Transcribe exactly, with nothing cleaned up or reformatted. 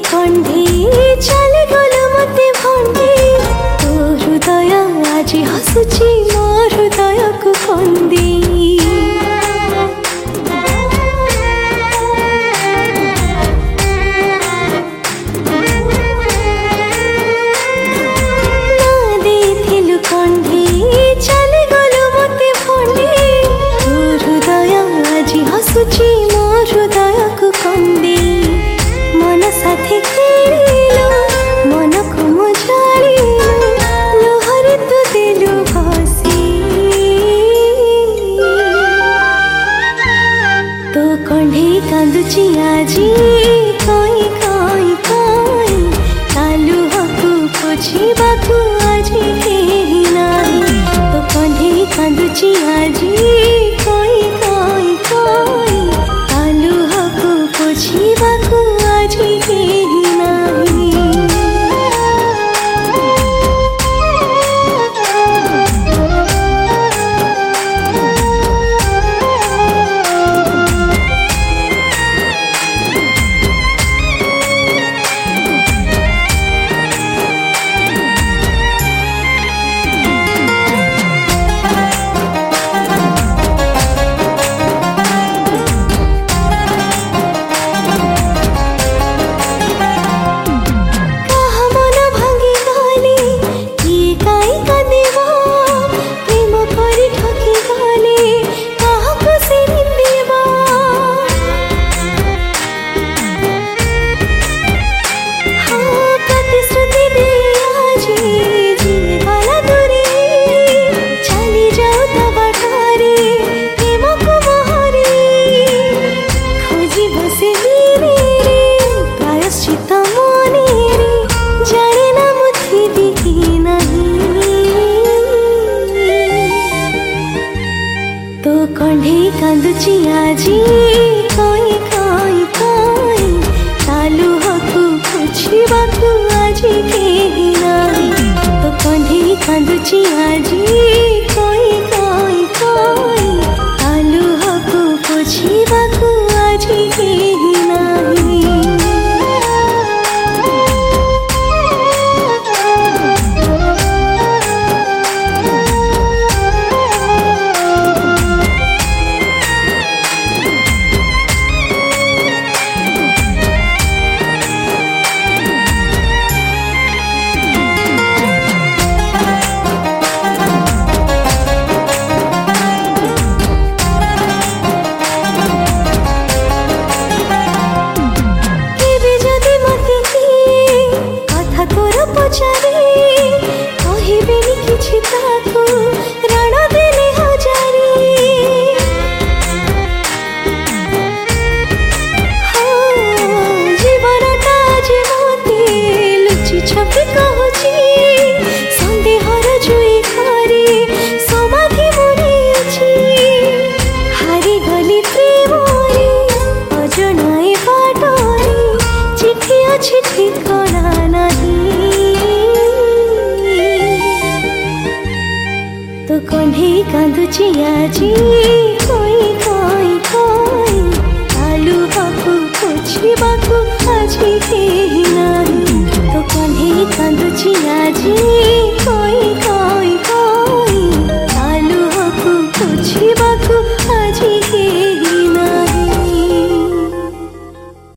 कंढी चली गलु मते भंडी तो हृदय आज हसुची मो हृदय को कंदी हसुची मो हृदय को कंदी मन साथी खेलिलु मन को मुझालिलु लोहरी तू दिलु भासी तो कंढी कांदुची आजी कई कई कई तालु हकु पोछिबाकु आजी केही नाई तो कंढी कांदुची आजी कई कई कई तालु हकु पोछिबाकु आजी केही नाई तो कंढी कांदुची आजी कई कई कई तालु हकु पोछिबाकु आजी केही नाई तो कंढी कांदुची आजी कई कई कई तालु हकु पोछिबाकु आजी केही नाई कहिबेनी किछि ताकू रण देले हजारी जीवनटा जे मोते लुचि छपि कहूची संदेहर जुई खारी समाधि मुनिछि हारी गली प्रेमरे अजनाए बाटरे चिठी अछि ठिकाना नहीं तो कंढी कांदुची आजी कई कई कई तालु हकु पोछिबाकु आजी केही नाई तो कंढी कांदुची आजी।